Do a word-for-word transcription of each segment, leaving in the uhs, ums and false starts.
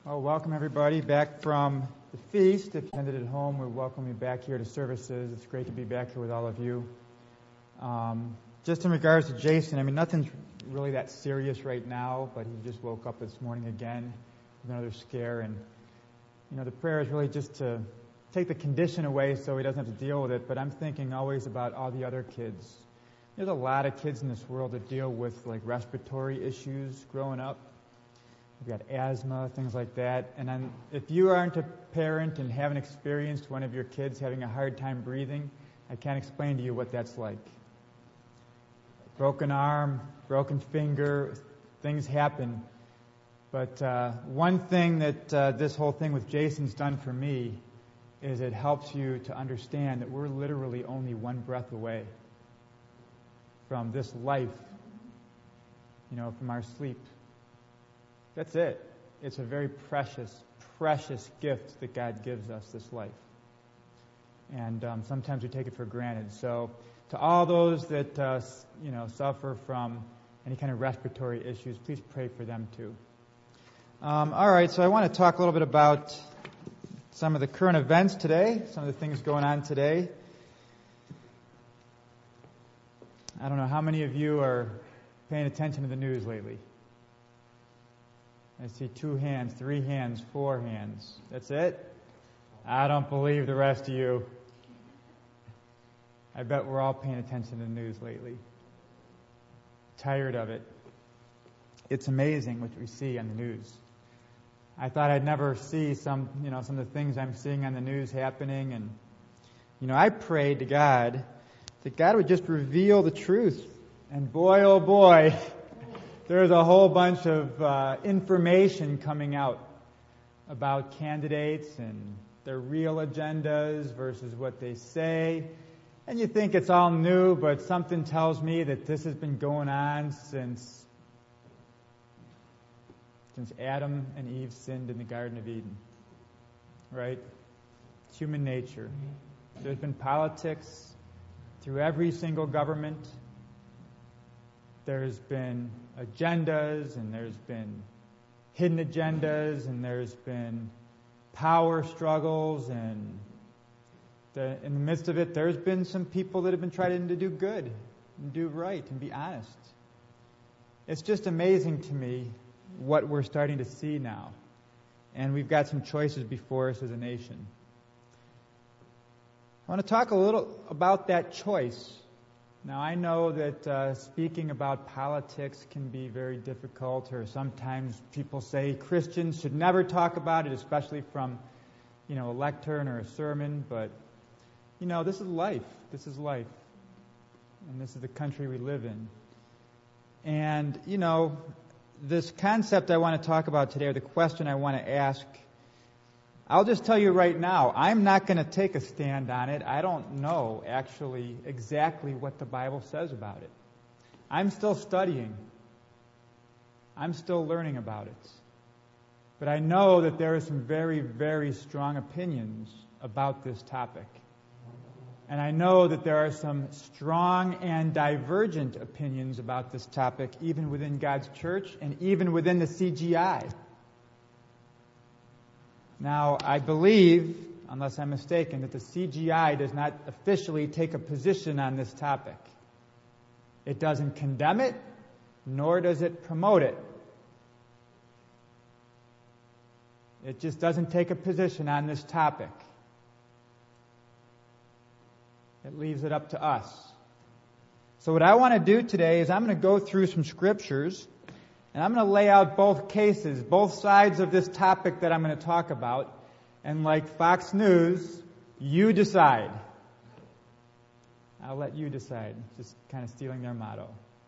Well, welcome everybody back from the feast. If you attended at home, we welcome you back here to services. It's great to be back here with all of you. Um, just in regards to Jason, I mean, nothing's really that serious right now, but he just woke up this morning again with another scare. And, you know, the prayer is really just to take the condition away so he doesn't have to deal with it. But I'm thinking always about all the other kids. There's a lot of kids in this world that deal with, like, respiratory issues growing up. We've got asthma, things like that. And then if you aren't a parent and haven't experienced one of your kids having a hard time breathing, I can't explain to you what that's like. Broken arm, broken finger, things happen. But uh, one thing that uh, this whole thing with Jason's done for me is it helps you to understand that we're literally only one breath away from this life, you know, from our sleep. That's it. It's a very precious, precious gift that God gives us, this life. And um, sometimes we take it for granted. So to all those that, uh, you know, suffer from any kind of respiratory issues, please pray for them too. Um, all right, so I want to talk a little bit about some of the current events today, some of the things going on today. I don't know how many of you are paying attention to the news lately. I see two hands, three hands, four hands. That's it? I don't believe the rest of you. I bet we're all paying attention to the news lately. Tired of it. It's amazing what we see on the news. I thought I'd never see some, you know, some of the things I'm seeing on the news happening. And, you know, I prayed to God that God would just reveal the truth. And boy, oh boy, there's a whole bunch of uh, information coming out about candidates and their real agendas versus what they say. And you think it's all new, but something tells me that this has been going on since since Adam and Eve sinned in the Garden of Eden. Right? It's human nature. There's been politics through every single government. There's been agendas, and there's been hidden agendas, and there's been power struggles, and the, in the midst of it, there's been some people that have been trying to do good and do right and be honest. It's just amazing to me what we're starting to see now. And we've got some choices before us as a nation. I want to talk a little about that choice. Now, I know that uh, speaking about politics can be very difficult, or sometimes people say Christians should never talk about it, especially from, you know, a lectern or a sermon. But, you know, this is life. This is life. And this is the country we live in. And, you know, this concept I want to talk about today, or the question I want to ask, I'll just tell you right now, I'm not going to take a stand on it. I don't know, actually, exactly what the Bible says about it. I'm still studying. I'm still learning about it. But I know that there are some very, very strong opinions about this topic. And I know that there are some strong and divergent opinions about this topic, even within God's church and even within the C G I. Now, I believe, unless I'm mistaken, that the C G I does not officially take a position on this topic. It doesn't condemn it, nor does it promote it. It just doesn't take a position on this topic. It leaves it up to us. So what I want to do today is I'm going to go through some scriptures, and I'm going to lay out both cases, both sides of this topic that I'm going to talk about. And like Fox News, you decide. I'll let you decide. Just kind of stealing their motto.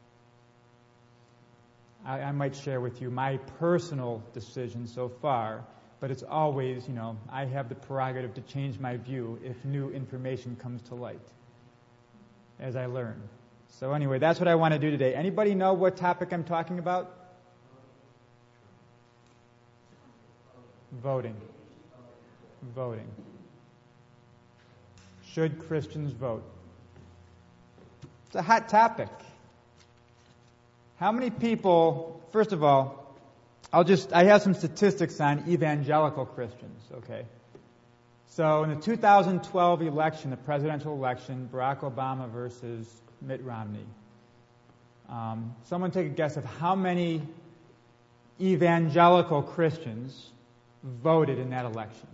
I, I might share with you my personal decision so far, but it's always, you know, I have the prerogative to change my view if new information comes to light as I learn. So anyway, that's what I want to do today. Anybody know what topic I'm talking about? Voting. Voting. Should Christians vote? It's a hot topic. How many people, first of all, I'll just, I have some statistics on evangelical Christians, okay? So in the two thousand twelve election, the presidential election, Barack Obama versus Mitt Romney, um, someone take a guess of how many evangelical Christians voted in that election.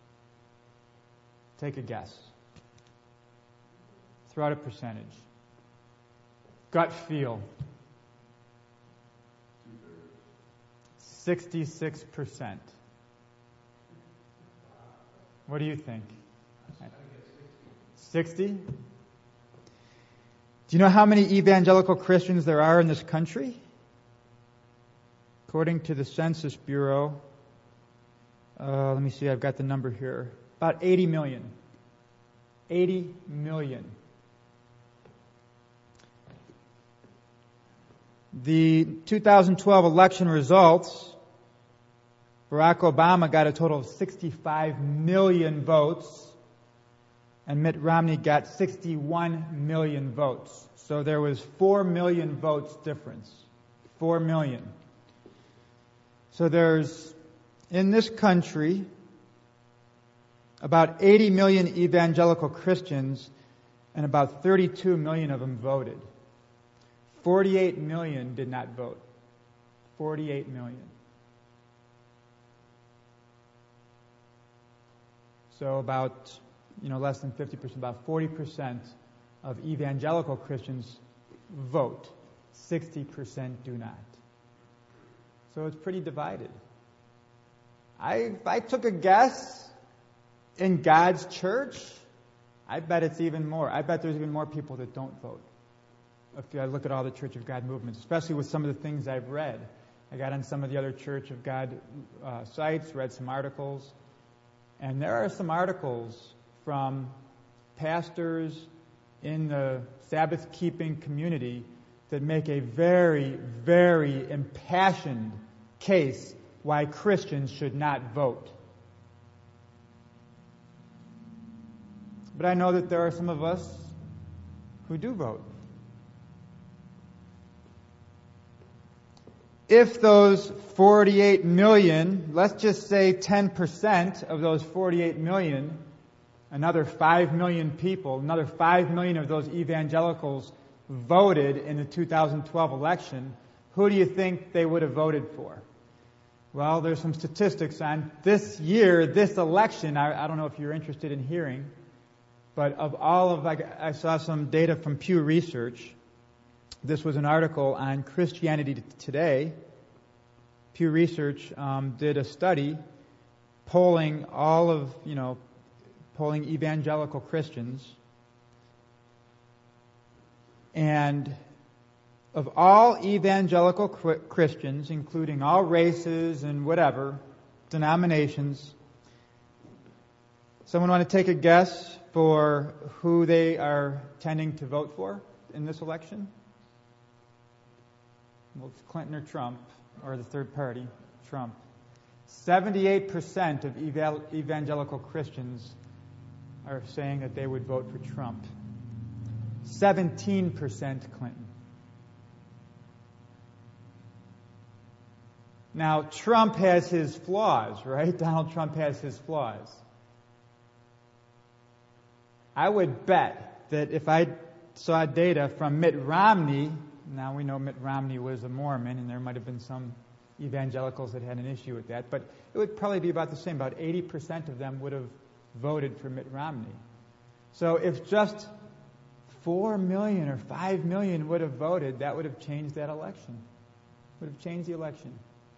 Take a guess. Throw out a percentage. Gut feel. sixty-six percent. What do you think? sixty? Do you know how many evangelical Christians there are in this country? According to the Census Bureau, uh, let me see, I've got the number here. About eighty million. eighty million. The two thousand twelve election results, Barack Obama got a total of sixty-five million votes, and Mitt Romney got sixty-one million votes. So there was four million votes difference. four million. So there's, in this country, about eighty million evangelical Christians, and about thirty-two million of them voted. forty-eight million did not vote. forty-eight million. So about, you know, less than fifty percent, about forty percent of evangelical Christians vote. sixty percent do not. So it's pretty divided. I, if I took a guess, in God's church, I bet it's even more. I bet there's even more people that don't vote. If I look at all the Church of God movements, especially with some of the things I've read. I got on some of the other Church of God uh, sites, read some articles, and there are some articles from pastors in the Sabbath-keeping community that make a very, very impassioned case why Christians should not vote. But I know that there are some of us who do vote. If those forty-eight million, let's just say ten percent of those forty-eight million, another five million people, another five million of those evangelicals voted in the two thousand twelve election, who do you think they would have voted for? Well, there's some statistics on this year, this election. I, I don't know if you're interested in hearing, but of all of, I, I saw some data from Pew Research. This was an article on Christianity Today. Pew Research um, did a study polling all of, you know, polling evangelical Christians. And of all evangelical Christians, including all races and whatever, denominations, someone want to take a guess for who they are tending to vote for in this election? Well, it's Clinton or Trump, or the third party, Trump. seventy-eight percent of evangelical Christians are saying that they would vote for Trump. seventeen percent Clinton. Now, Trump has his flaws, right? Donald Trump has his flaws. I would bet that if I saw data from Mitt Romney, now we know Mitt Romney was a Mormon, and there might have been some evangelicals that had an issue with that, but it would probably be about the same. About eighty percent of them would have voted for Mitt Romney. So if just four million or five million would have voted, that would have changed that election. Would have changed the election.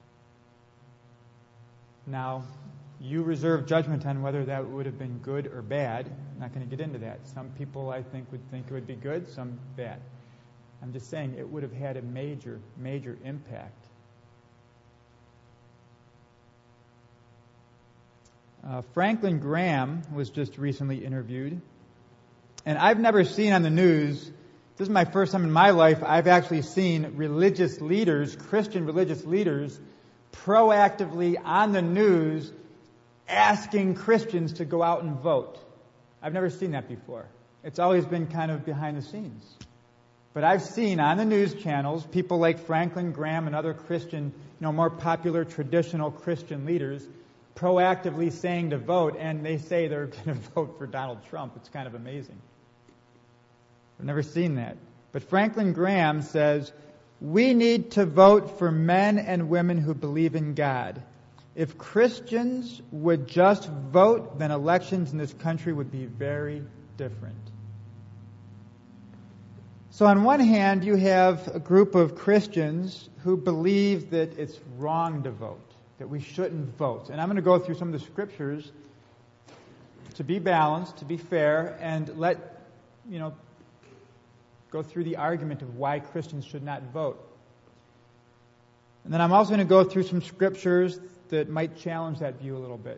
Now, you reserve judgment on whether that would have been good or bad. I'm not going to get into that. Some people, I think, would think it would be good, some bad. I'm just saying it would have had a major, major impact. Uh, Franklin Graham was just recently interviewed, and I've never seen on the news, this is my first time in my life, I've actually seen religious leaders, Christian religious leaders, proactively on the news asking Christians to go out and vote. I've never seen that before. It's always been kind of behind the scenes. But I've seen on the news channels people like Franklin Graham and other Christian, you know, more popular traditional Christian leaders proactively saying to vote, and they say they're going to vote for Donald Trump. It's kind of amazing. I've never seen that. But Franklin Graham says, we need to vote for men and women who believe in God. If Christians would just vote, then elections in this country would be very different. So on one hand, you have a group of Christians who believe that it's wrong to vote, that we shouldn't vote. And I'm going to go through some of the scriptures to be balanced, to be fair, and let, you know, go through the argument of why Christians should not vote. And then I'm also going to go through some scriptures that might challenge that view a little bit.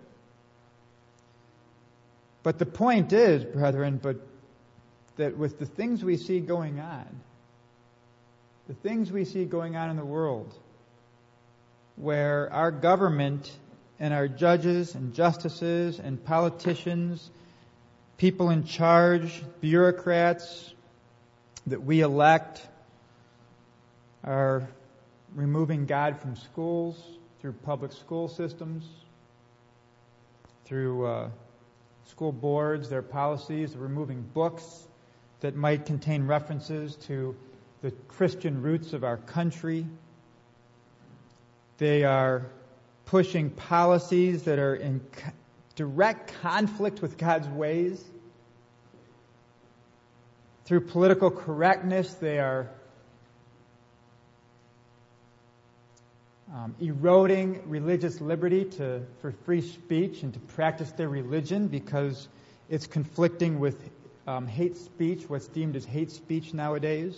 But the point is, brethren, but that with the things we see going on, the things we see going on in the world, where our government and our judges and justices and politicians, people in charge, bureaucrats that we elect, are removing God from schools through public school systems, through uh, school boards, their policies, removing books that might contain references to the Christian roots of our country. They are pushing policies that are in direct conflict with God's ways. Through political correctness, they are um, eroding religious liberty to, for free speech and to practice their religion because it's conflicting with um, hate speech, what's deemed as hate speech nowadays.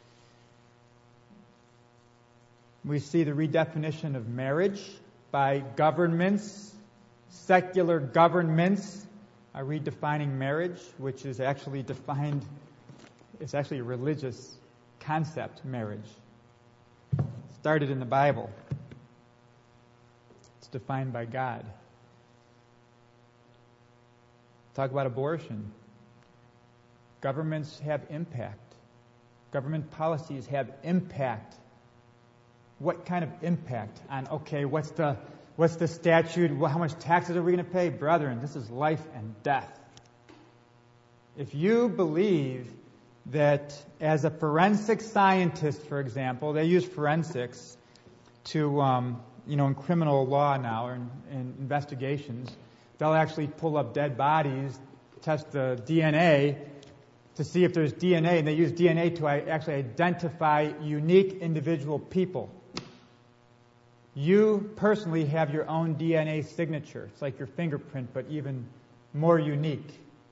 We see the redefinition of marriage by governments. Secular governments are redefining marriage, which is actually defined, it's actually a religious concept, marriage. It started in the Bible. It's defined by God. Talk about abortion. Governments have impact. Government policies have impact. What kind of impact on, okay, what's the what's the statute? How much taxes are we going to pay? Brethren, this is life and death. If you believe that as a forensic scientist, for example, they use forensics to, um, you know, in criminal law now, or in, in investigations, they'll actually pull up dead bodies, test the D N A to see if there's D N A, and they use D N A to actually identify unique individual people. You personally have your own D N A signature. It's like your fingerprint, but even more unique.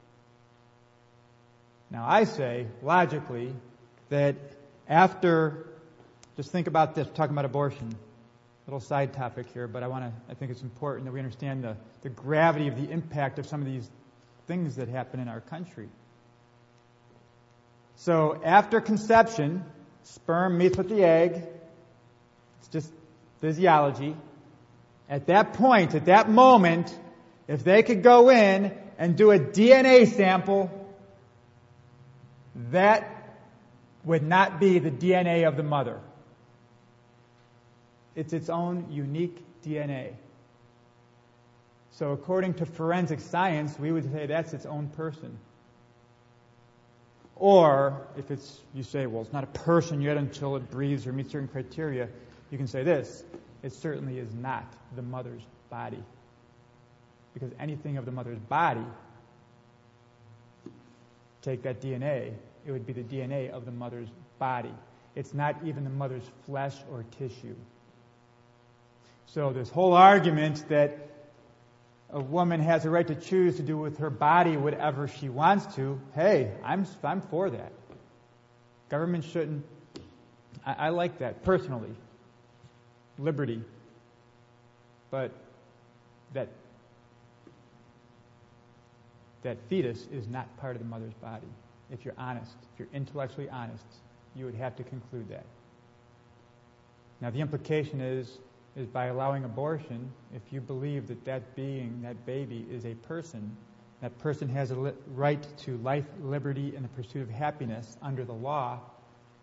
Now, I say, logically, that after, just think about this, we're talking about abortion. Little side topic here, but I want to, I think it's important that we understand the, the gravity of the impact of some of these things that happen in our country. So, after conception, sperm meets with the egg. It's just physiology. At that point, at that moment, if they could go in and do a D N A sample, that would not be the D N A of the mother. It's its own unique D N A. So according to forensic science, we would say that's its own person. Or if it's, you say, well, it's not a person yet until it breathes or meets certain criteria, you can say this: it certainly is not the mother's body. Because anything of the mother's body, take that D N A, it would be the D N A of the mother's body. It's not even the mother's flesh or tissue. So this whole argument that a woman has a right to choose to do with her body whatever she wants to, hey, I'm I'm for that. Government shouldn't. I, I like that personally. Liberty. But that that fetus is not part of the mother's body. If you're honest, if you're intellectually honest, you would have to conclude that. Now the implication is, is by allowing abortion, if you believe that that being, that baby, is a person, that person has a li- right to life, liberty, and the pursuit of happiness under the law,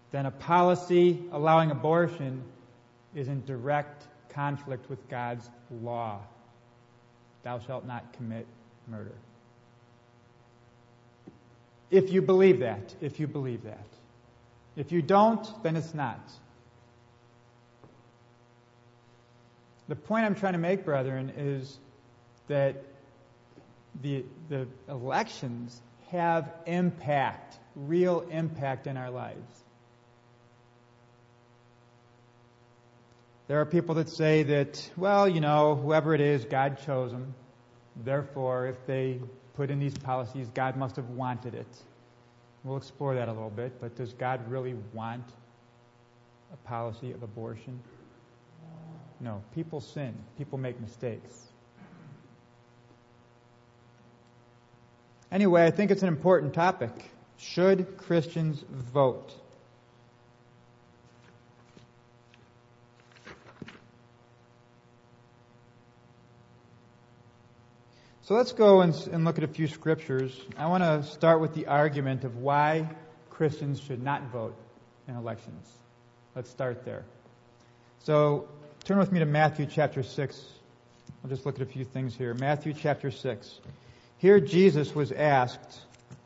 then a policy allowing abortion is in direct conflict with God's law. Thou shalt not commit murder. If you believe that, if you believe that. If you don't, then it's not. The point I'm trying to make, brethren, is that the, the elections have impact, real impact in our lives. There are people that say that, well, you know, whoever it is, God chose them. Therefore, if they put in these policies, God must have wanted it. We'll explore that a little bit, but does God really want a policy of abortion? No. People sin. People make mistakes. Anyway, I think it's an important topic. Should Christians vote? So let's go and, and look at a few scriptures. I want to start with the argument of why Christians should not vote in elections. Let's start there. So turn with me to Matthew chapter six. I'll just look at a few things here. Matthew chapter six. Here Jesus was asked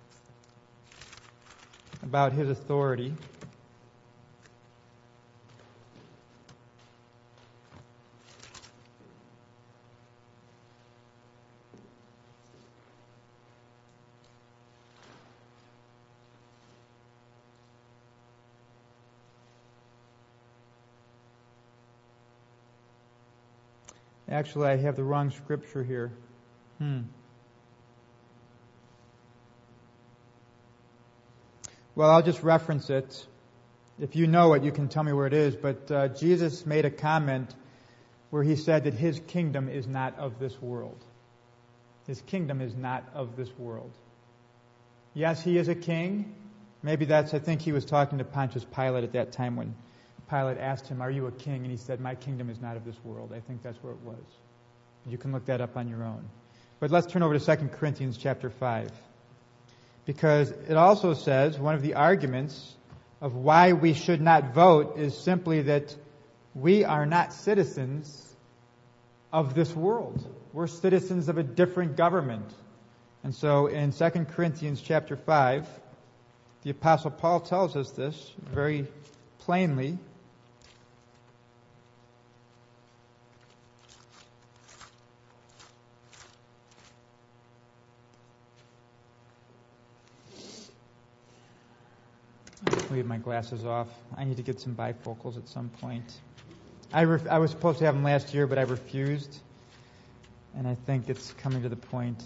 about his authority. Actually, I have the wrong scripture here. Hmm. Well, I'll just reference it. If you know it, you can tell me where it is. But uh, Jesus made a comment where he said that his kingdom is not of this world. His kingdom is not of this world. Yes, he is a king. Maybe that's, I think he was talking to Pontius Pilate at that time when Pilate asked him, are you a king? And he said, my kingdom is not of this world. I think that's where it was. You can look that up on your own. But let's turn over to Second Corinthians chapter five. Because it also says, one of the arguments of why we should not vote is simply that we are not citizens of this world. We're citizens of a different government. And so in Second Corinthians chapter five, the Apostle Paul tells us this very plainly. Leave my glasses off. I need to get some bifocals at some point. I, ref- I was supposed to have them last year, but I refused. And I think it's coming to the point.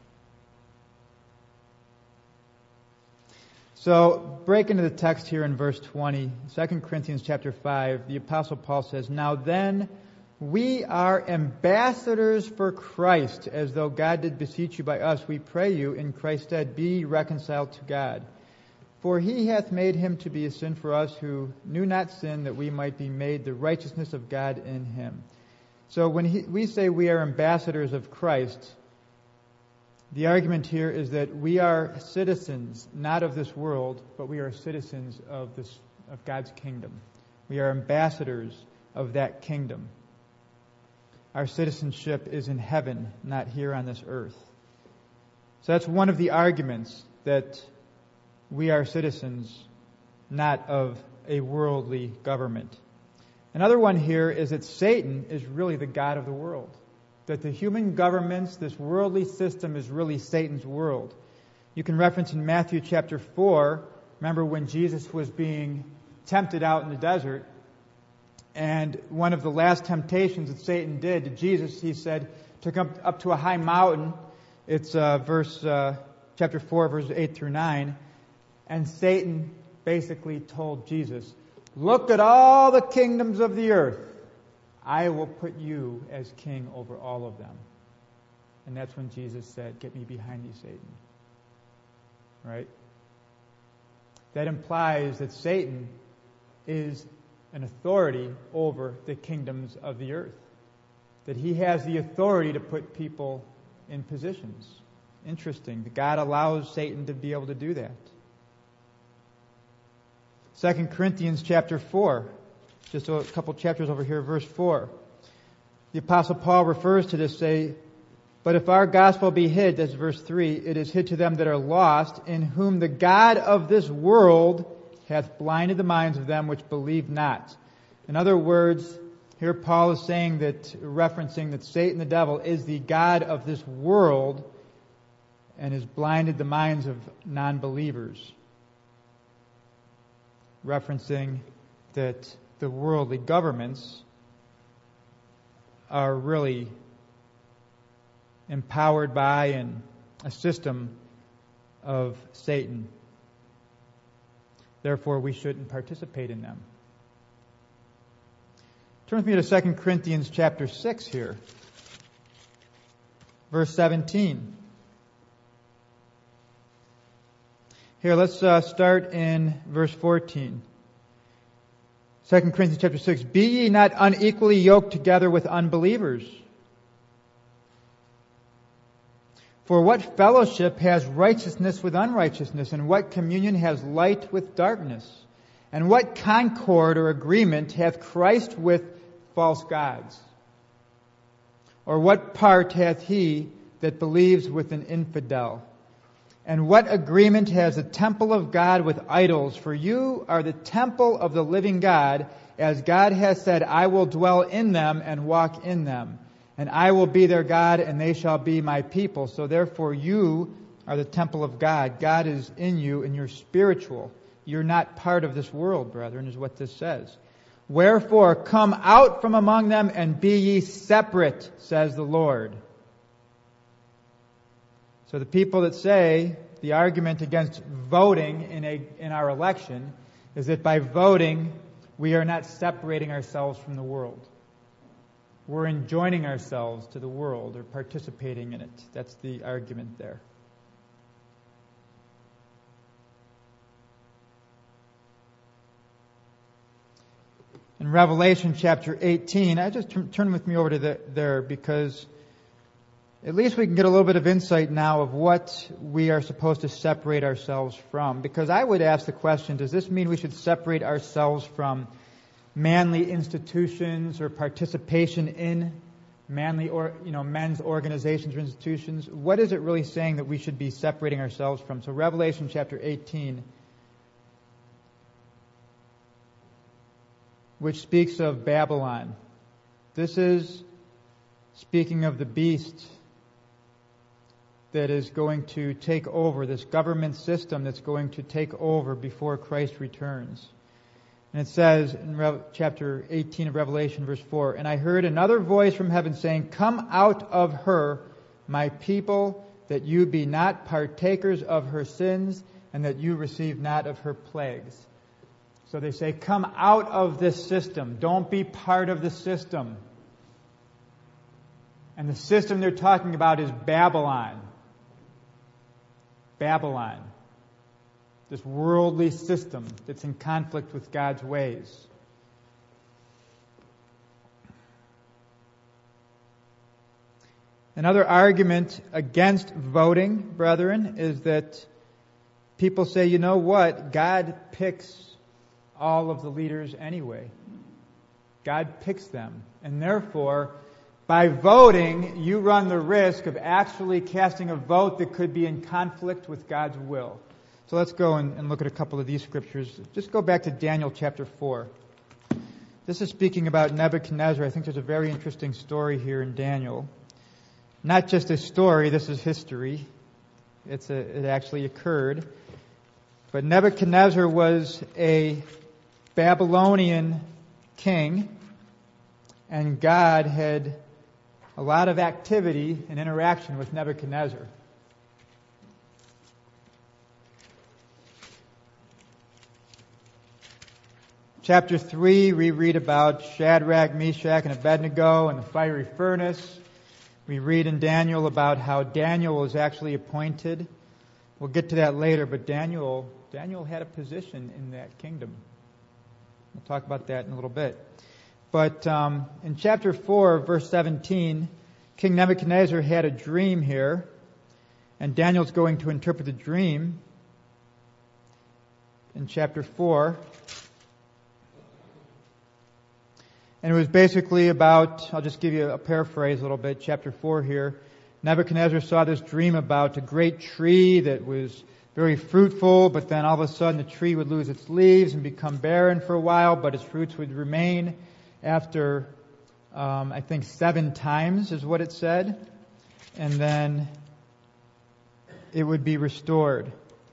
So, break into the text here in verse twenty, Second Corinthians chapter five, the Apostle Paul says, now then, we are ambassadors for Christ, as though God did beseech you by us. We pray you, in Christ's stead, be reconciled to God. For he hath made him to be a sin for us who knew not sin, that we might be made the righteousness of God in him. So when he, we say we are ambassadors of Christ, the argument here is that we are citizens, not of this world, but we are citizens of this of God's kingdom. We are ambassadors of that kingdom. Our citizenship is in heaven, not here on this earth. So that's one of the arguments, that we are citizens, not of a worldly government. Another one here is that Satan is really the god of the world. That the human governments, this worldly system, is really Satan's world. You can reference in Matthew chapter four, remember when Jesus was being tempted out in the desert, and one of the last temptations that Satan did to Jesus, he said, took him up to a high mountain. It's uh, verse uh, chapter four, verses eight through nine. And Satan basically told Jesus, look at all the kingdoms of the earth. I will put you as king over all of them. And that's when Jesus said, get me behind you, Satan. Right? That implies that Satan is an authority over the kingdoms of the earth. That he has the authority to put people in positions. Interesting. That God allows Satan to be able to do that. Second Corinthians chapter four, just a couple chapters over here, verse four. The Apostle Paul refers to this, say, but if our gospel be hid, that's verse three, it is hid to them that are lost, in whom the God of this world hath blinded the minds of them which believe not. In other words, here Paul is saying that, referencing that Satan the devil is the God of this world and has blinded the minds of non-believers. Referencing that the worldly governments are really empowered by and a system of Satan. Therefore, we shouldn't participate in them. Turn with me to Second Corinthians chapter six here. Verse seventeen. Here, let's uh, start in verse fourteen. Second Corinthians chapter six. Be ye not unequally yoked together with unbelievers. For what fellowship has righteousness with unrighteousness? And what communion has light with darkness? And what concord or agreement hath Christ with false gods? Or what part hath he that believes with an infidel? And what agreement has the temple of God with idols? For you are the temple of the living God, as God has said, I will dwell in them and walk in them. And I will be their God, and they shall be my people. So therefore you are the temple of God. God is in you, and you're spiritual. You're not part of this world, brethren, is what this says. Wherefore come out from among them and be ye separate, says the Lord. So the people that say the argument against voting in a in our election is that by voting we are not separating ourselves from the world. We're enjoining ourselves to the world or participating in it. That's the argument there. In Revelation chapter eighteen, I just turn, turn with me over to the, there because at least we can get a little bit of insight now of what we are supposed to separate ourselves from. Because I would ask the question, does this mean we should separate ourselves from manly institutions or participation in manly or, you know, men's organizations or institutions? What is it really saying that we should be separating ourselves from? So Revelation chapter eighteen, which speaks of Babylon. This is speaking of the beast that is going to take over, this government system that's going to take over before Christ returns. And it says in Re- chapter eighteen of Revelation, verse four, and I heard another voice from heaven saying, come out of her, my people, that you be not partakers of her sins, and that you receive not of her plagues. So they say, come out of this system. Don't be part of the system. And the system they're talking about is Babylon. Babylon. This worldly system that's in conflict with God's ways. Another argument against voting, brethren, is that people say, you know what? God picks all of the leaders anyway. God picks them. And therefore, by voting, you run the risk of actually casting a vote that could be in conflict with God's will. So let's go and, and look at a couple of these scriptures. Just go back to Daniel chapter four. This is speaking about Nebuchadnezzar. I think there's a very interesting story here in Daniel. Not just a story, this is history. It's a, it actually occurred. But Nebuchadnezzar was a Babylonian king, and God had a lot of activity and interaction with Nebuchadnezzar. Chapter three, we read about Shadrach, Meshach, and Abednego in the fiery furnace. We read in Daniel about how Daniel was actually appointed. We'll get to that later, but Daniel, Daniel had a position in that kingdom. We'll talk about that in a little bit. But um, in chapter four, verse seventeen, King Nebuchadnezzar had a dream here, and Daniel's going to interpret the dream. in chapter four. And it was basically about, I'll just give you a paraphrase a little bit, chapter four here. Nebuchadnezzar saw this dream about a great tree that was very fruitful, but then all of a sudden the tree would lose its leaves and become barren for a while, but its fruits would remain after, um, I think, seven times is what it said. And then it would be restored.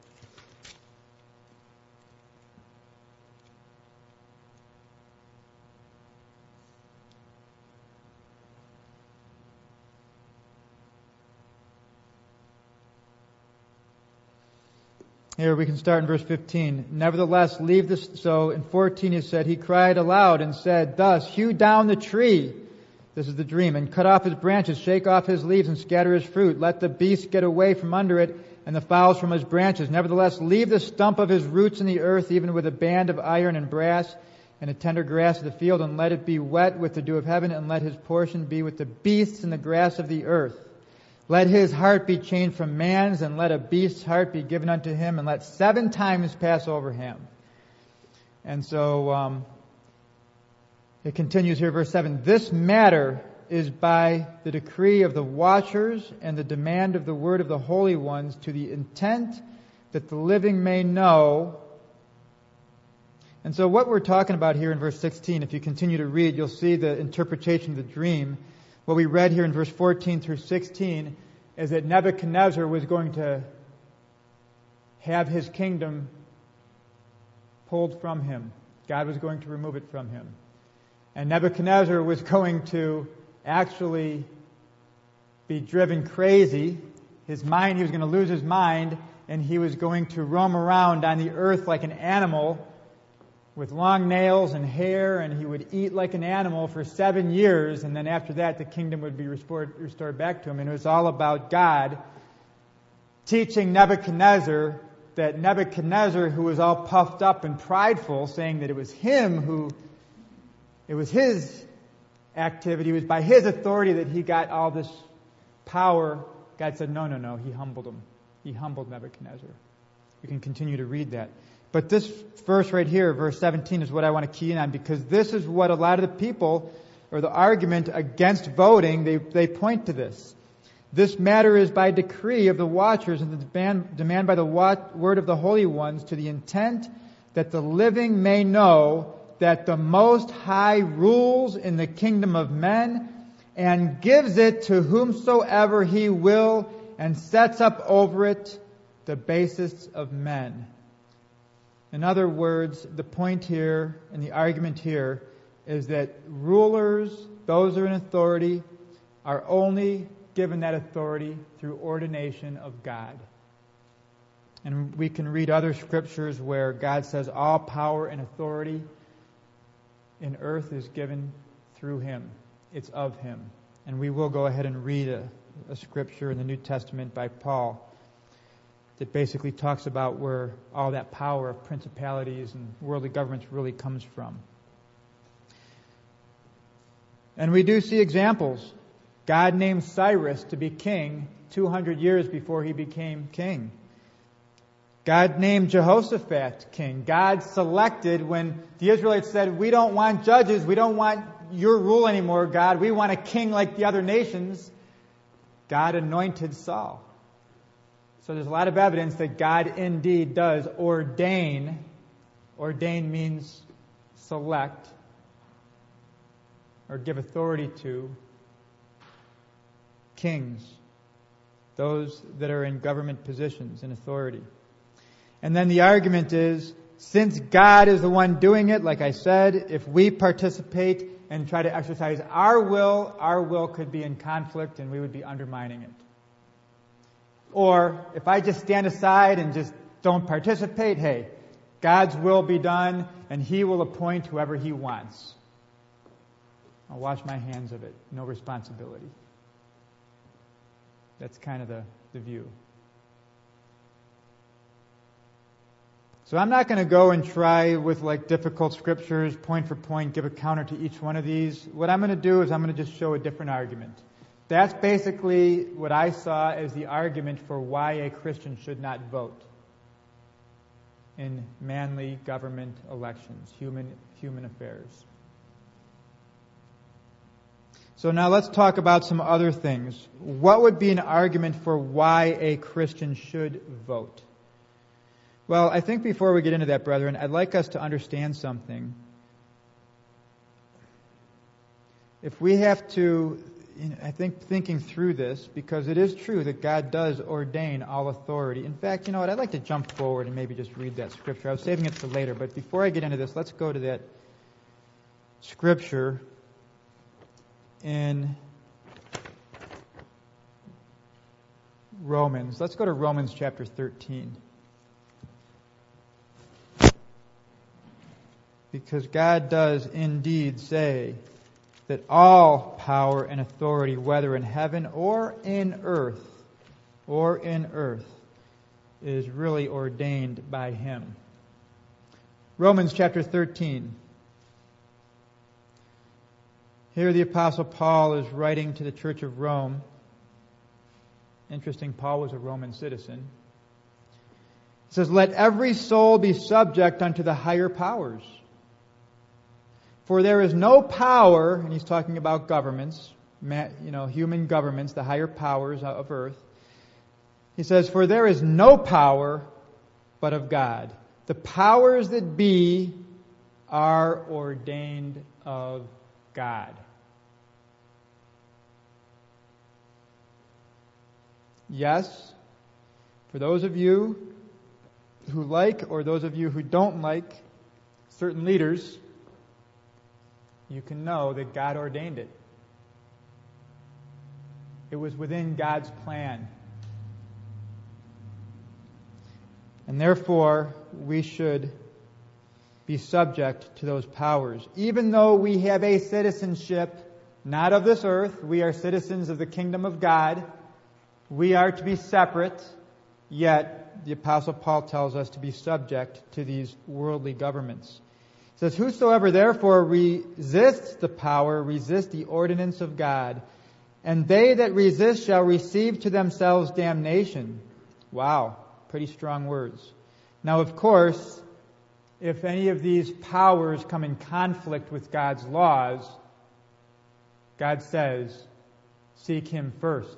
Here we can start in verse fifteen. Nevertheless, leave this. So in fourteen he said, he cried aloud and said, thus, hew down the tree. This is the dream. And cut off his branches, shake off his leaves, and scatter his fruit. Let the beasts get away from under it, and the fowls from his branches. Nevertheless, leave the stump of his roots in the earth, even with a band of iron and brass, and a tender grass of the field, and let it be wet with the dew of heaven, and let his portion be with the beasts and the grass of the earth. Let his heart be changed from man's, and let a beast's heart be given unto him, and let seven times pass over him. And so um, it continues here, verse seven. This matter is by the decree of the watchers and the demand of the word of the holy ones, to the intent that the living may know. And so what we're talking about here in verse sixteen, if you continue to read, you'll see the interpretation of the dream. What we read here in verse fourteen through sixteen is that Nebuchadnezzar was going to have his kingdom pulled from him. God was going to remove it from him. And Nebuchadnezzar was going to actually be driven crazy. His mind, he was going to lose his mind, and he was going to roam around on the earth like an animal with long nails and hair, and he would eat like an animal for seven years, and then after that the kingdom would be restored, restored back to him. And it was all about God teaching Nebuchadnezzar that Nebuchadnezzar, who was all puffed up and prideful, saying that it was him who, it was his activity, it was by his authority that he got all this power. God said, no, no, no, he humbled him. He humbled Nebuchadnezzar. You can continue to read that. But this verse right here, verse seventeen, is what I want to key in on, because this is what a lot of the people, or the argument against voting, they, they point to this. This matter is by decree of the watchers and the demand, demand by the wat, word of the holy ones, to the intent that the living may know that the Most High rules in the kingdom of men and gives it to whomsoever he will, and sets up over it the basis of men. In other words, the point here and the argument here is that rulers, those who are in authority, are only given that authority through ordination of God. And we can read other scriptures where God says all power and authority in earth is given through him. It's of him. And we will go ahead and read a, a scripture in the New Testament by Paul that basically talks about where all that power of principalities and worldly governments really comes from. And we do see examples. God named Cyrus to be king two hundred years before he became king. God named Jehoshaphat king. God selected when the Israelites said, we don't want judges, we don't want your rule anymore, God. We want a king like the other nations. God anointed Saul. So there's a lot of evidence that God indeed does ordain. Ordain means select or give authority to kings, those that are in government positions and authority. And then the argument is, since God is the one doing it, like I said, if we participate and try to exercise our will, our will could be in conflict and we would be undermining it. Or if I just stand aside and just don't participate, hey, God's will be done and he will appoint whoever he wants. I'll wash my hands of it. No responsibility. That's kind of the, the view. So I'm not going to go and try with like difficult scriptures, point for point, give a counter to each one of these. What I'm going to do is I'm going to just show a different argument. That's basically what I saw as the argument for why a Christian should not vote. in manly government elections, human human affairs. So now let's talk about some other things. What would be an argument for why a Christian should vote? Well, I think before we get into that, brethren, I'd like us to understand something. If we have to, you know, I think thinking through this, because it is true that God does ordain all authority. In fact, you know what, I'd like to jump forward and maybe just read that scripture. I was saving it for later, but before I get into this, let's go to that scripture in Romans. Let's go to Romans chapter thirteen. Because God does indeed say that all power and authority, whether in heaven or in earth, or in earth, is really ordained by Him. Romans chapter thirteen. Here the Apostle Paul is writing to the Church of Rome. Interesting, Paul was a Roman citizen. He says, "Let every soul be subject unto the higher powers. For there is no power," and he's talking about governments, you know, human governments, the higher powers of earth. He says, "For there is no power but of God. The powers that be are ordained of God." Yes, for those of you who like, or those of you who don't like certain leaders, you can know that God ordained it. It was within God's plan. And therefore, we should be subject to those powers. Even though we have a citizenship not of this earth, we are citizens of the kingdom of God. We are to be separate, yet the Apostle Paul tells us to be subject to these worldly governments. He says, "Whosoever therefore resists the power, resists the ordinance of God. And they that resist shall receive to themselves damnation." Wow, pretty strong words. Now, of course, if any of these powers come in conflict with God's laws, God says, seek Him first.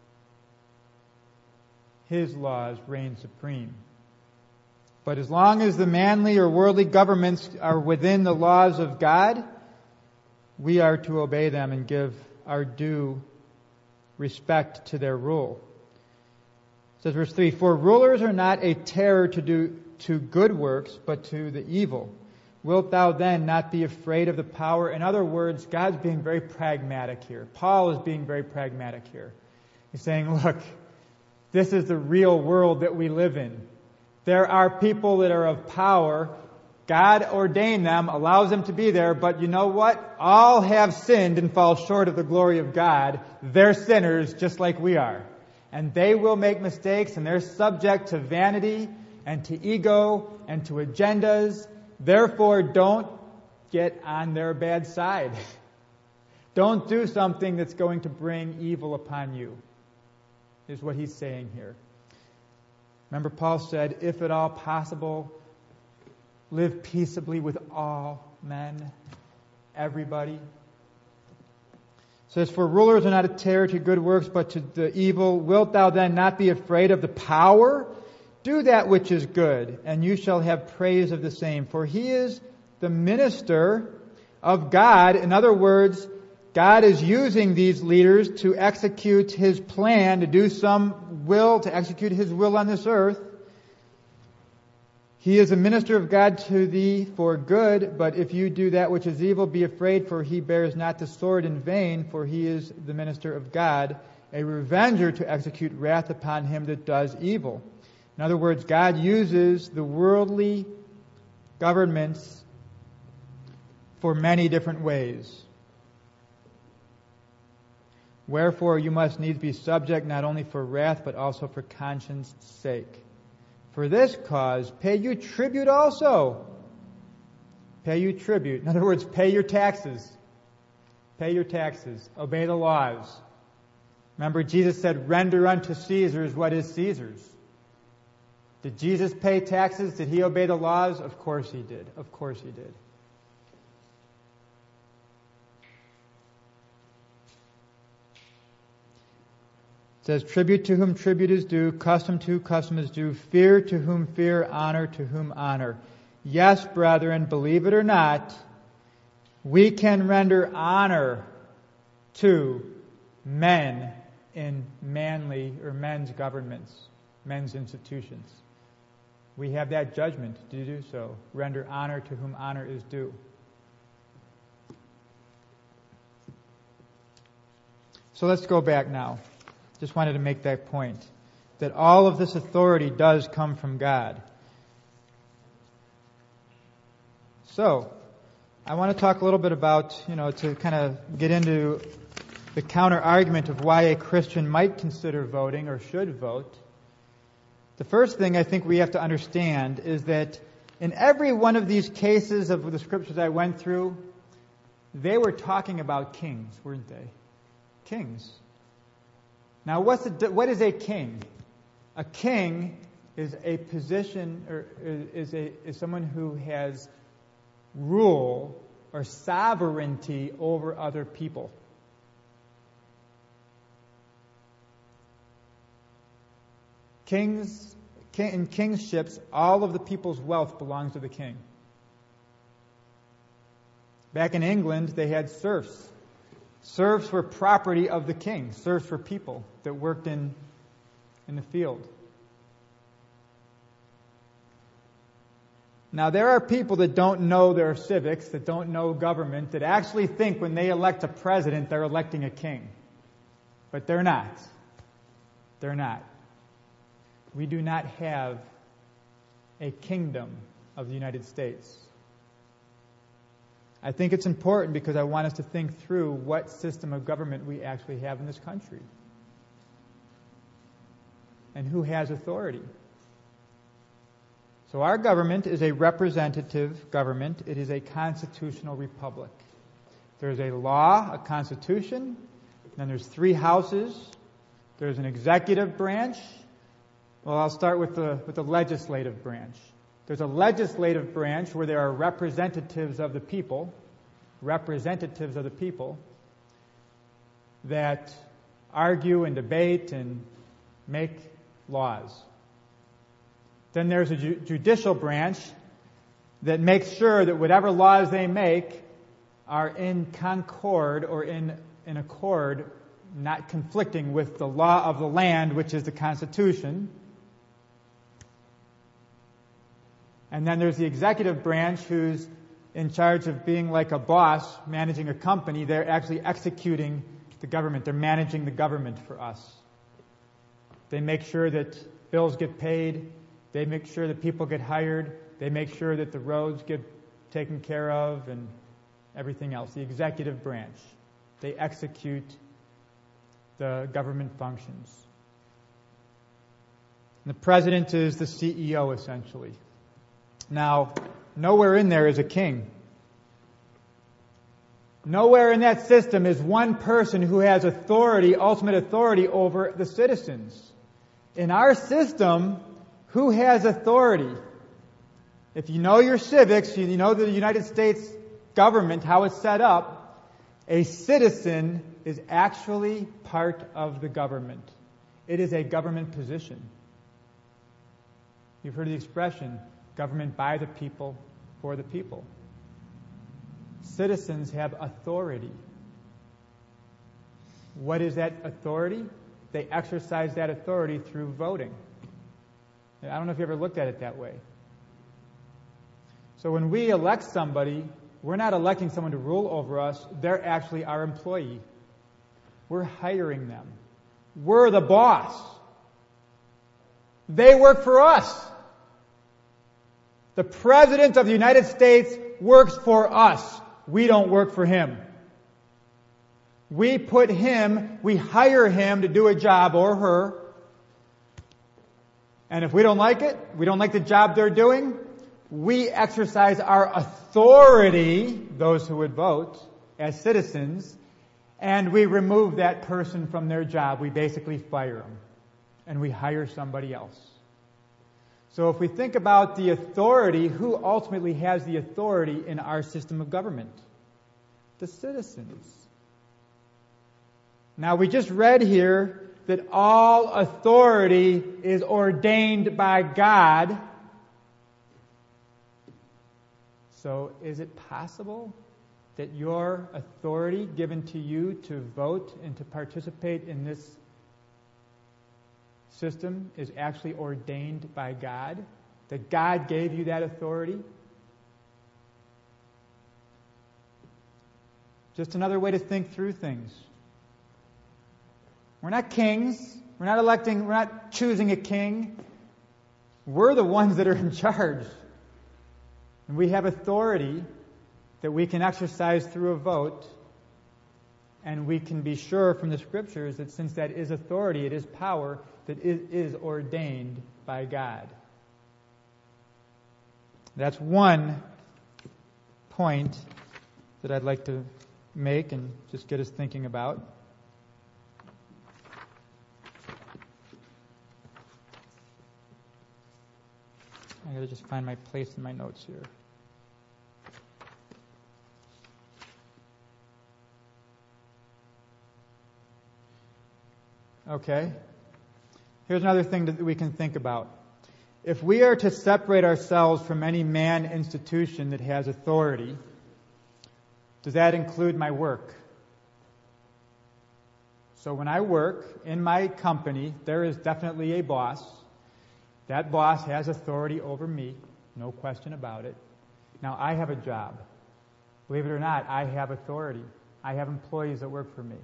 His laws reign supreme. But as long as the manly or worldly governments are within the laws of God, we are to obey them and give our due respect to their rule. It says verse three, "For rulers are not a terror to do to good works, but to the evil. Wilt thou then not be afraid of the power?" In other words, God's being very pragmatic here. Paul is being very pragmatic here. He's saying, look, this is the real world that we live in. There are people that are of power. God ordained them, allows them to be there, but you know what? All have sinned and fall short of the glory of God. They're sinners just like we are. And they will make mistakes, and they're subject to vanity and to ego and to agendas. Therefore, don't get on their bad side. Don't do something that's going to bring evil upon you, is what he's saying here. Remember, Paul said, if at all possible, live peaceably with all men, everybody. It says, "For rulers are not a terror to good works, but to the evil. Wilt thou then not be afraid of the power? Do that which is good, and you shall have praise of the same. For he is the minister of God." In other words, God is using these leaders to execute His plan, to do some will, to execute His will on this earth. "He is a minister of God to thee for good, but if you do that which is evil, be afraid, for he bears not the sword in vain, for he is the minister of God, a revenger to execute wrath upon him that does evil." In other words, God uses the worldly governments for many different ways. "Wherefore you must needs be subject, not only for wrath, but also for conscience sake. For this cause pay you tribute also." Pay you tribute. In other words, pay your taxes. Pay your taxes. Obey the laws. Remember, Jesus said, "Render unto Caesar's what is Caesar's." Did Jesus pay taxes? Did he obey the laws? Of course he did. Of course he did. It says, tribute to whom tribute is due, custom to whom custom is due, fear to whom fear, honor to whom honor. Yes, brethren, believe it or not, we can render honor to men in manly or men's governments, men's institutions. We have that judgment to do so. Render honor to whom honor is due. So let's go back now. Just wanted to make that point, that all of this authority does come from God. So, I want to talk a little bit about, you know, to kind of get into the counter-argument of why a Christian might consider voting or should vote. The first thing I think we have to understand is that in every one of these cases of the scriptures I went through, they were talking about kings, weren't they? Kings. Now, what's the, what is a king? A king is a position, or is a is someone who has rule or sovereignty over other people. Kings, in kingships, all of the people's wealth belongs to the king. Back in England, they had serfs. Serfs were property of the king. Serfs were people that worked in, in the field. Now, there are people that don't know their civics, that don't know government, that actually think when they elect a president, they're electing a king. But they're not. They're not. We do not have a kingdom of the United States. I think it's important because I want us to think through what system of government we actually have in this country. And who has authority. So our government is a representative government. It is a constitutional republic. There's a law, a constitution, then there's three houses. There's an executive branch. Well, I'll start with the with the legislative branch. There's a legislative branch where there are representatives of the people, representatives of the people that argue and debate and make laws. Then there's a ju- judicial branch that makes sure that whatever laws they make are in concord or in, in accord, not conflicting with the law of the land, which is the Constitution. And then there's the executive branch who's in charge of being like a boss, managing a company. They're actually executing the government. They're managing the government for us. They make sure that bills get paid. They make sure that people get hired. They make sure that the roads get taken care of and everything else. The executive branch. They execute the government functions. And the president is the C E O, essentially. Now, nowhere in there is a king. Nowhere in that system is one person who has authority, ultimate authority over the citizens. In our system, who has authority? If you know your civics, you know the United States government, how it's set up, a citizen is actually part of the government. It is a government position. You've heard the expression, government by the people, for the people. Citizens have authority. What is that authority? They exercise that authority through voting. I don't know if you ever looked at it that way. So when we elect somebody, we're not electing someone to rule over us. They're actually our employee. We're hiring them. We're the boss. They work for us. The President of the United States works for us. We don't work for him. We put him, we hire him to do a job, or her. And if we don't like it, we don't like the job they're doing, we exercise our authority, those who would vote, as citizens, and we remove that person from their job. We basically fire them. And we hire somebody else. So if we think about the authority, who ultimately has the authority in our system of government? The citizens. Now we just read here that all authority is ordained by God. So is it possible that your authority given to you to vote and to participate in this system is actually ordained by God? That God gave you that authority? Just another way to think through things. We're not kings. We're not electing, we're not choosing a king. We're the ones that are in charge. And we have authority that we can exercise through a vote. And we can be sure from the Scriptures that since that is authority, it is power, that it is ordained by God. That's one point that I'd like to make and just get us thinking about. I gotta just find my place in my notes here. Okay. Here's another thing that we can think about. If we are to separate ourselves from any man institution that has authority, does that include my work? So when I work in my company, there is definitely a boss. That boss has authority over me, no question about it. Now, I have a job. Believe it or not, I have authority. I have employees that work for me.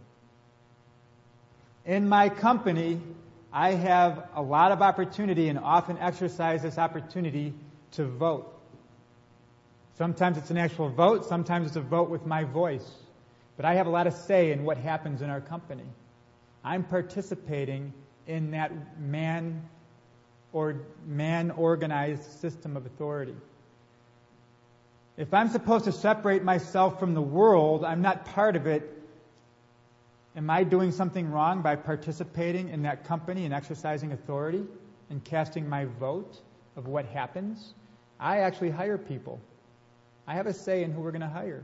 In my company, I have a lot of opportunity and often exercise this opportunity to vote. Sometimes it's an actual vote, sometimes it's a vote with my voice. But I have a lot of say in what happens in our company. I'm participating in that man or man-organized system of authority. If I'm supposed to separate myself from the world, I'm not part of it. Am I doing something wrong by participating in that company and exercising authority and casting my vote of what happens? I actually hire people. I have a say in who we're going to hire.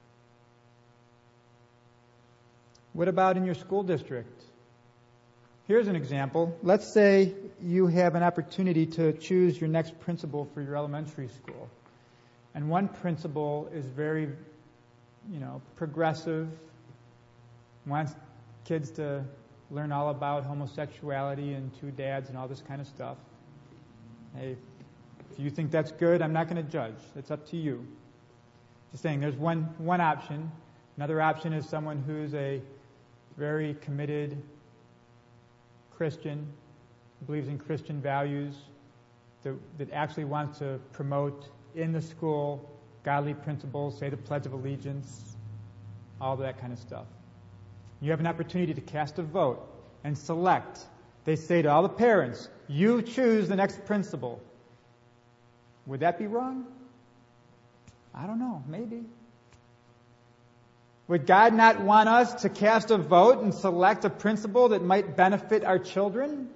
What about in your school district? Here's an example. Let's say you have an opportunity to choose your next principal for your elementary school. And one principal is very, you know, progressive, wants kids to learn all about homosexuality and two dads and all this kind of stuff. Hey, if you think that's good, I'm not going to judge. It's up to you. Just saying, there's one, one option. Another option is someone who's a very committed Christian, believes in Christian values, that, that actually wants to promote in the school godly principles, say the Pledge of Allegiance, all that kind of stuff. You have an opportunity to cast a vote and select. They say to all the parents, you choose the next principal. Would that be wrong? I don't know, maybe. Would God not want us to cast a vote and select a principal that might benefit our children?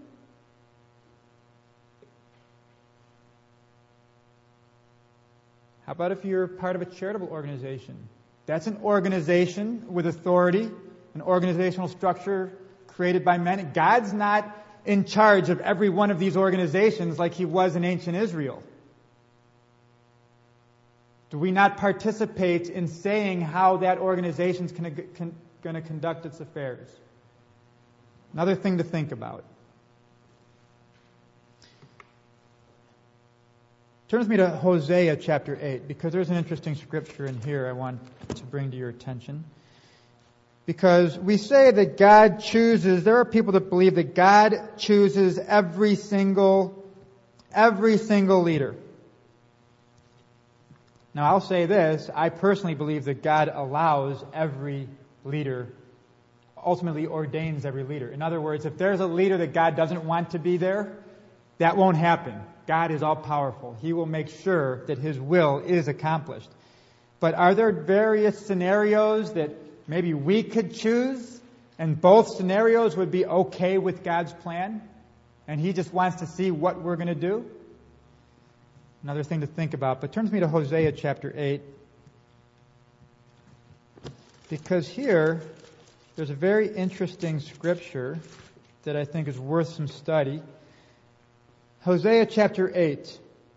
How about if you're part of a charitable organization? That's an organization with authority, an organizational structure created by men. God's not in charge of every one of these organizations like He was in ancient Israel. Do we not participate in saying how that organization is going to conduct its affairs? Another thing to think about. Turn with me to Hosea chapter eight, because there's an interesting scripture in here I want to bring to your attention. Because we say that God chooses, there are people that believe that God chooses every single, every single leader. Now, I'll say this, I personally believe that God allows every leader, ultimately ordains every leader. In other words, if there's a leader that God doesn't want to be there, that won't happen. God is all-powerful. He will make sure that His will is accomplished. But are there various scenarios that maybe we could choose, and both scenarios would be okay with God's plan, and He just wants to see what we're going to do? Another thing to think about. But turn with me to Hosea chapter eight. Because here, there's a very interesting scripture that I think is worth some study. Hosea chapter eight.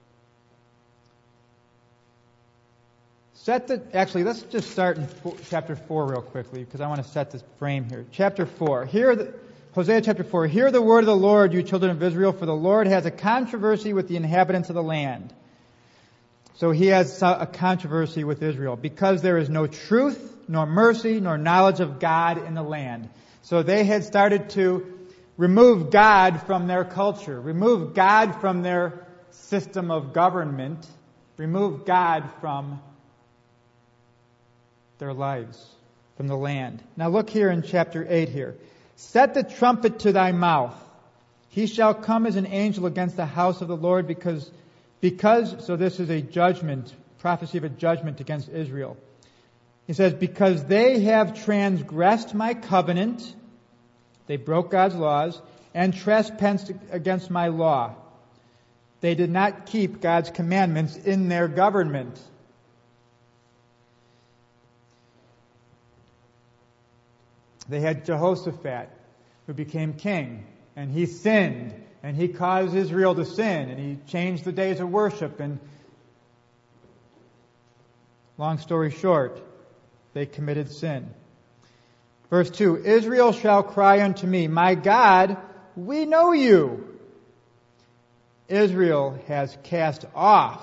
Set the, actually, let's just start in four, chapter four real quickly, because I want to set this frame here. Chapter four. Hear the, Hosea chapter four. Hear the word of the Lord, you children of Israel, for the Lord has a controversy with the inhabitants of the land. So he has a controversy with Israel, because there is no truth, nor mercy, nor knowledge of God in the land. So they had started to remove God from their culture, remove God from their system of government, remove God from their lives, from the land. Now look here in chapter eight here. Set the trumpet to thy mouth. He shall come as an angel against the house of the Lord, because, because, so this is a judgment, prophecy of a judgment against Israel. He says, because they have transgressed my covenant, they broke God's laws, and trespassed against my law. They did not keep God's commandments in their government. They had Jehoshaphat, who became king, and he sinned, and he caused Israel to sin, and he changed the days of worship, and long story short, they committed sin. Verse two, Israel shall cry unto me, my God, we know you. Israel has cast off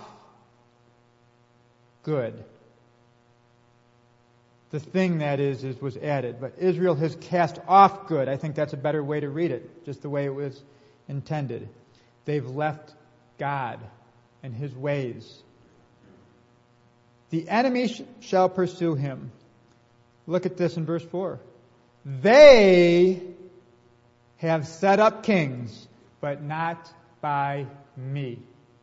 good. The thing that is, is was added. But Israel has cast off good. I think that's a better way to read it, just the way it was intended. They've left God and His ways. The enemy sh- shall pursue him. Look at this in verse four. They have set up kings, but not by me.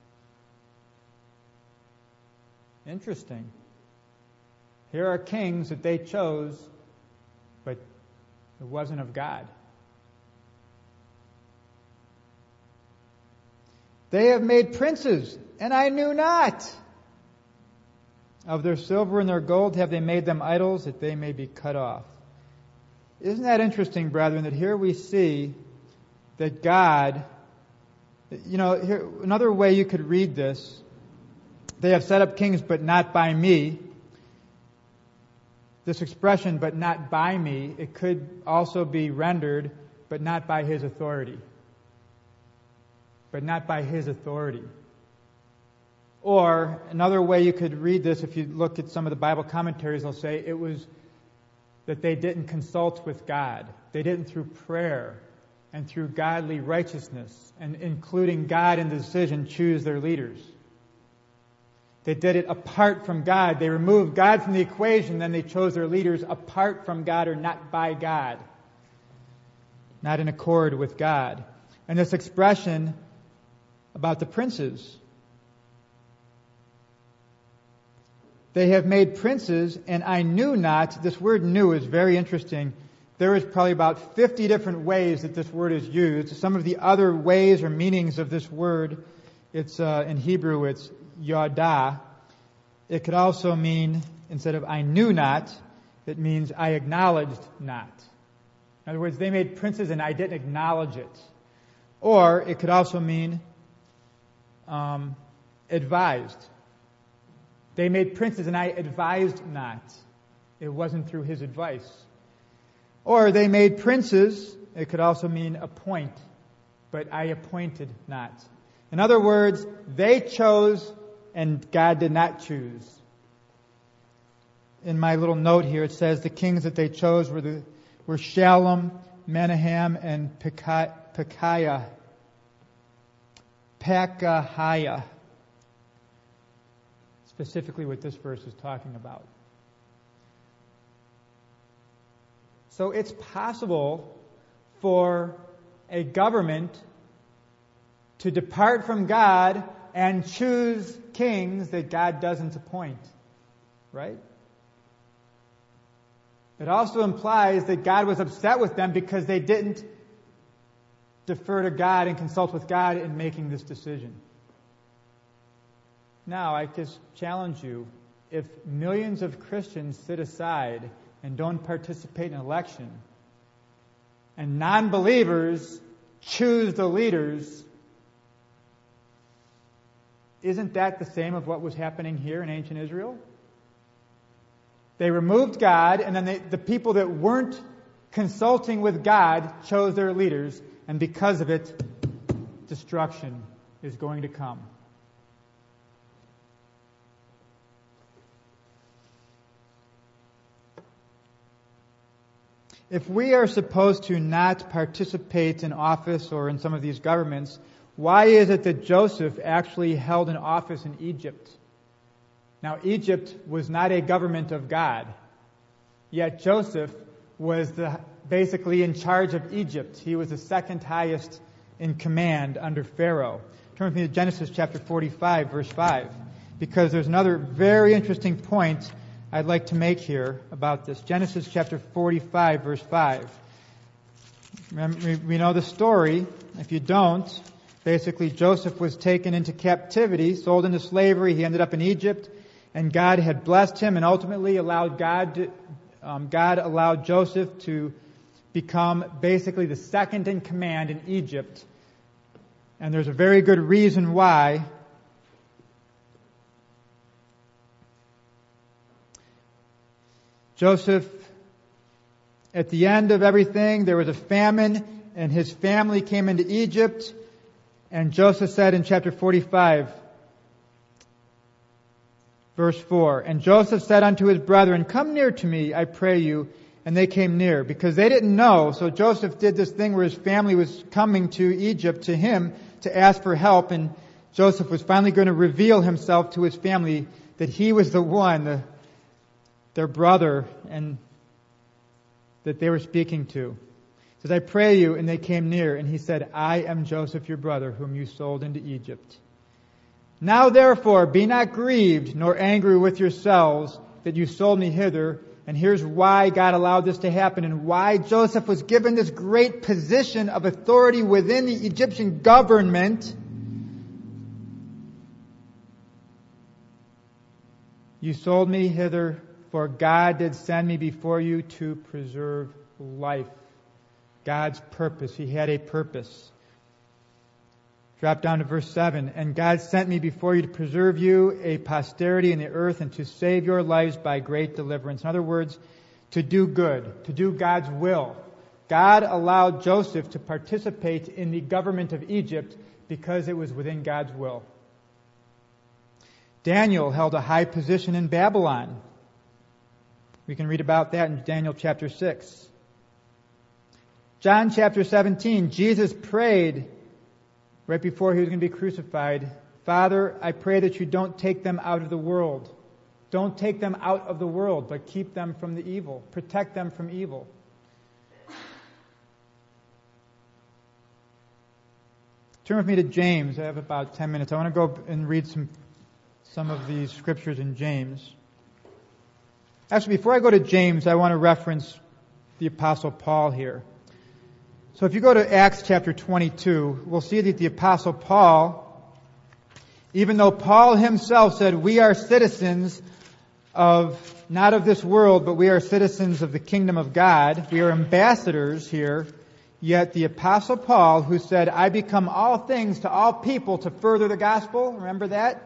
Interesting. Here are kings that they chose, but it wasn't of God. They have made princes, and I knew not. Of their silver and their gold have they made them idols, that they may be cut off. Isn't that interesting, brethren, that here we see that God, you know, here, another way you could read this, they have set up kings, but not by me. This expression, but not by me, it could also be rendered, but not by His authority. But not by His authority. Or another way you could read this, if you look at some of the Bible commentaries, they'll say it was that they didn't consult with God. They didn't, through prayer and through godly righteousness, and including God in the decision, choose their leaders. They did it apart from God. They removed God from the equation, then they chose their leaders apart from God, or not by God. Not in accord with God. And this expression about the princes, they have made princes, and I knew not. This word knew is very interesting. There is probably about fifty different ways that this word is used. Some of the other ways or meanings of this word, it's uh, in Hebrew, it's yada. It could also mean, instead of I knew not, it means I acknowledged not. In other words, they made princes and I didn't acknowledge it. Or it could also mean um, advised. They made princes and I advised not. It wasn't through his advice. Or they made princes, it could also mean appoint, but I appointed not. In other words, they chose and God did not choose. In my little note here, it says the kings that they chose were the were Shalom, Menahem, and Pekahiah. Pekahiah. Specifically what this verse is talking about. So it's possible for a government to depart from God and choose kings that God doesn't appoint. Right? It also implies that God was upset with them because they didn't defer to God and consult with God in making this decision. Now, I just challenge you, if millions of Christians sit aside and don't participate in election, and non-believers choose the leaders, isn't that the same of what was happening here in ancient Israel? They removed God, and then they, the people that weren't consulting with God chose their leaders, and because of it, destruction is going to come. If we are supposed to not participate in office or in some of these governments, why is it that Joseph actually held an office in Egypt? Now, Egypt was not a government of God, yet Joseph was the, basically in charge of Egypt. He was the second highest in command under Pharaoh. Turn with me to Genesis chapter forty-five, verse five, because there's another very interesting point I'd like to make here about this. Genesis chapter forty-five, verse five. Remember, we know the story. If you don't, basically Joseph was taken into captivity, sold into slavery. He ended up in Egypt, and God had blessed him and ultimately allowed God to, um, God allowed Joseph to become basically the second in command in Egypt. And there's a very good reason why. Joseph, at the end of everything, there was a famine, and his family came into Egypt, and Joseph said in chapter forty-five, verse four, and Joseph said unto his brethren, come near to me, I pray you. And they came near, because they didn't know. So Joseph did this thing where his family was coming to Egypt to him to ask for help, and Joseph was finally going to reveal himself to his family that he was the one, the their brother, and that they were speaking to. He says, I pray you, and they came near, and he said, I am Joseph your brother, whom you sold into Egypt. Now therefore be not grieved, nor angry with yourselves, that you sold me hither. And here's why God allowed this to happen, and why Joseph was given this great position of authority within the Egyptian government. You sold me hither, for God did send me before you to preserve life. God's purpose. He had a purpose. Drop down to verse seven. And God sent me before you to preserve you a posterity in the earth and to save your lives by great deliverance. In other words, to do good, to do God's will. God allowed Joseph to participate in the government of Egypt because it was within God's will. Daniel held a high position in Babylon. We can read about that in Daniel chapter six. John chapter seventeen, Jesus prayed right before he was going to be crucified, Father, I pray that you don't take them out of the world. Don't take them out of the world, but keep them from the evil. Protect them from evil. Turn with me to James. I have about ten minutes. I want to go and read some some of these scriptures in James. Actually, before I go to James, I want to reference the Apostle Paul here. So if you go to Acts chapter twenty-two, we'll see that the Apostle Paul, even though Paul himself said, we are citizens of, not of this world, but we are citizens of the kingdom of God. We are ambassadors here. Yet the Apostle Paul, who said, I become all things to all people to further the gospel, remember that?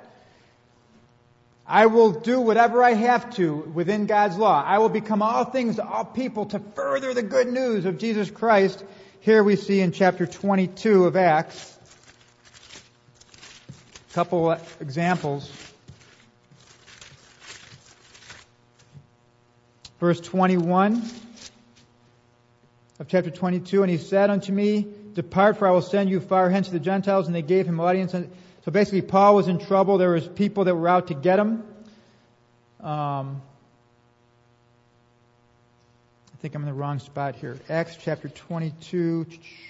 I will do whatever I have to within God's law. I will become all things to all people to further the good news of Jesus Christ. Here we see in chapter twenty-two of Acts a couple examples. Verse twenty-one of chapter twenty-two, and he said unto me, depart, for I will send you far hence to the Gentiles. And they gave him audience. So basically, Paul was in trouble. There was people that were out to get him. Um, I think I'm in the wrong spot here. Acts chapter twenty-two.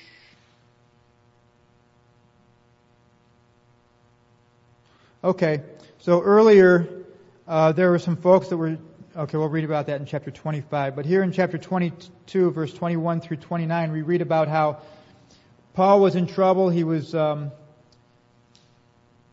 Okay, so earlier uh, there were some folks that were... Okay, we'll read about that in chapter twenty-five. But here in chapter twenty-two, verse twenty-one through twenty-nine, we read about how Paul was in trouble. He was... Um,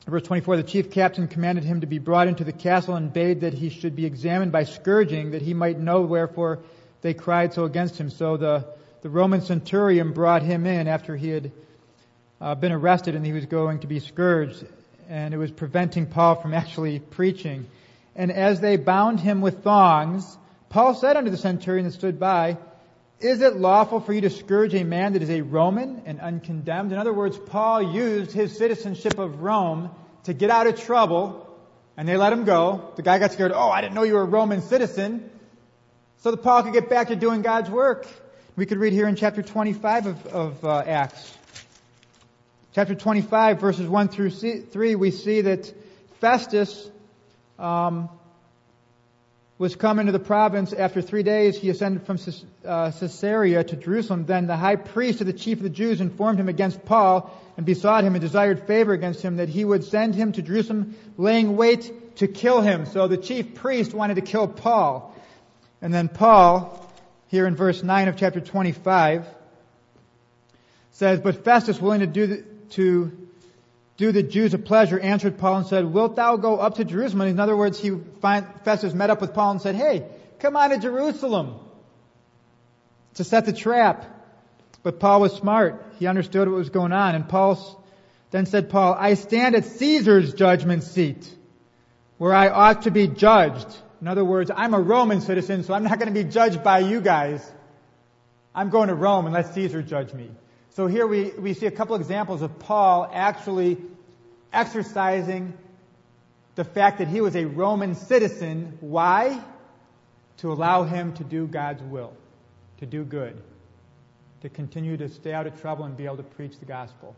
Verse twenty-four, the chief captain commanded him to be brought into the castle and bade that he should be examined by scourging, that he might know wherefore they cried so against him. So the, the Roman centurion brought him in after he had uh, been arrested and he was going to be scourged. And it was preventing Paul from actually preaching. And as they bound him with thongs, Paul said unto the centurion that stood by, is it lawful for you to scourge a man that is a Roman and uncondemned? In other words, Paul used his citizenship of Rome to get out of trouble, and they let him go. The guy got scared. Oh, I didn't know you were a Roman citizen. So that Paul could get back to doing God's work. We could read here in chapter twenty-five of, of uh, Acts. Chapter twenty-five, verses one through three, we see that Festus um, was come into the province. After three days, he ascended from uh, Caesarea to Jerusalem. Then the high priest of the chief of the Jews informed him against Paul and besought him and desired favor against him that he would send him to Jerusalem, laying wait to kill him. So the chief priest wanted to kill Paul. And then Paul, here in verse nine of chapter twenty-five, says, but Festus, willing to do the, to do the Jews a pleasure, answered Paul and said, wilt thou go up to Jerusalem? In other words, he find, Festus met up with Paul and said, hey, come on to Jerusalem to set the trap. But Paul was smart. He understood what was going on. And Paul then said, Paul, I stand at Caesar's judgment seat, where I ought to be judged. In other words, I'm a Roman citizen, so I'm not going to be judged by you guys. I'm going to Rome and let Caesar judge me. So here we, we see a couple examples of Paul actually exercising the fact that he was a Roman citizen. Why? To allow him to do God's will, to do good, to continue to stay out of trouble and be able to preach the gospel.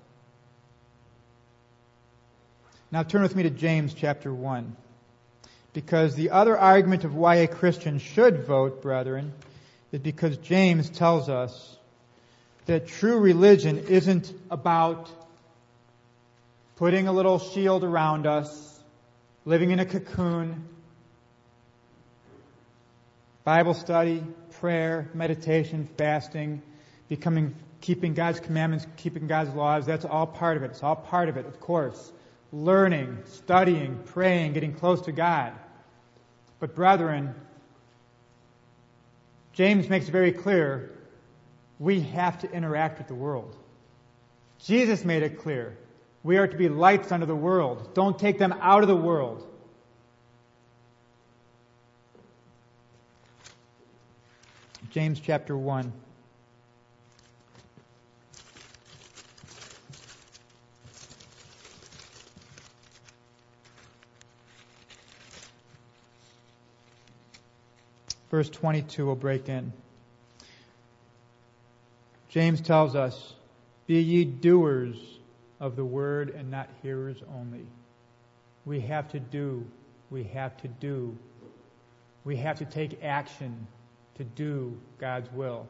Now turn with me to James chapter one. Because the other argument of why a Christian should vote, brethren, is because James tells us that true religion isn't about putting a little shield around us, living in a cocoon, Bible study, prayer, meditation, fasting, becoming, keeping God's commandments, keeping God's laws. That's all part of it. It's all part of it, of course. Learning, studying, praying, getting close to God. But brethren, James makes it very clear, we have to interact with the world. Jesus made it clear. We are to be lights unto the world. Don't take them out of the world. James chapter one. Verse twenty-two will break in. James tells us, be ye doers of the word and not hearers only. We have to do. We have to do. We have to take action to do God's will.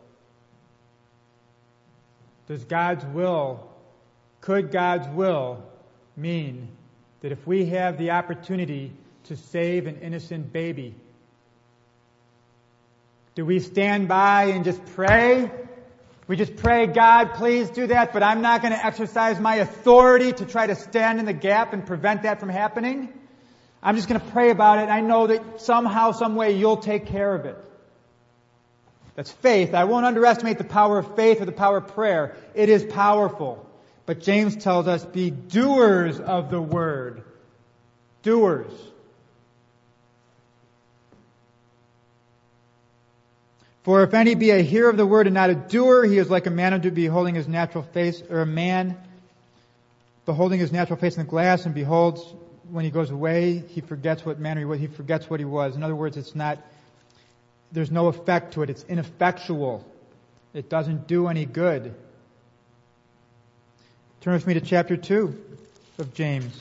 Does God's will, could God's will mean that if we have the opportunity to save an innocent baby, do we stand by and just pray? We just pray, God, please do that, but I'm not going to exercise my authority to try to stand in the gap and prevent that from happening. I'm just going to pray about it, and I know that somehow, some way, you'll take care of it. That's faith. I won't underestimate the power of faith or the power of prayer. It is powerful. But James tells us, be doers of the word. Doers. For if any be a hearer of the word and not a doer, he is like a man unto beholding his natural face, or a man beholding his natural face in the glass, and beholds, when he goes away, he forgets what manner he was. He forgets what he was. In other words, it's not, there's no effect to it. It's ineffectual. It doesn't do any good. Turn with me to chapter two of James.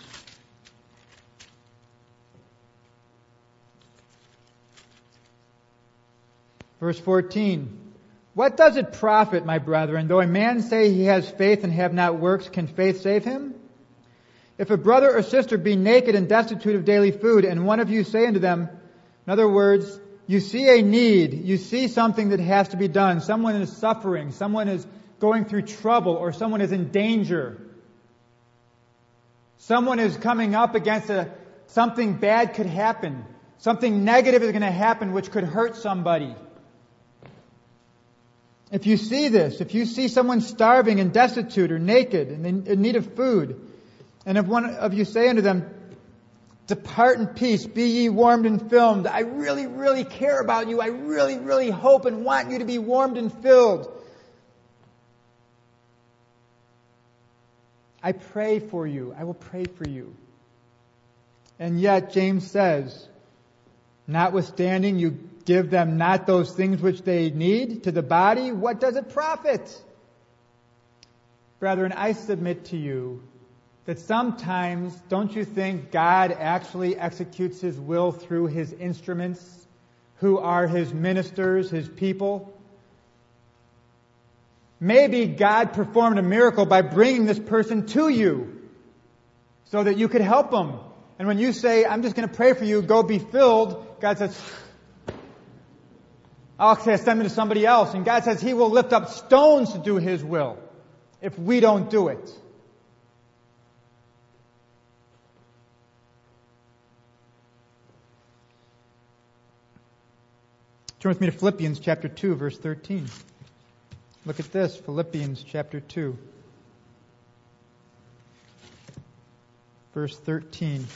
Verse fourteen. What does it profit, my brethren, though a man say he has faith and have not works, can faith save him? If a brother or sister be naked and destitute of daily food, and one of you say unto them, in other words, you see a need, you see something that has to be done, someone is suffering, someone is going through trouble, or someone is in danger. Someone is coming up against a, something bad could happen. Something negative is going to happen which could hurt somebody. If you see this, if you see someone starving and destitute or naked and in need of food, and if one of you say unto them, depart in peace, be ye warmed and filled. I really, really care about you. I really, really hope and want you to be warmed and filled. I pray for you. I will pray for you. And yet, James says, notwithstanding, you give them not those things which they need to the body, what does it profit? Brethren, I submit to you that sometimes, don't you think God actually executes His will through His instruments, who are His ministers, His people? Maybe God performed a miracle by bringing this person to you so that you could help them. And when you say, I'm just going to pray for you, go be filled, God says, I'll send me to somebody else. And God says He will lift up stones to do His will if we don't do it. Turn with me to Philippians chapter two, verse thirteen. Look at this, Philippians chapter two, verse thirteen.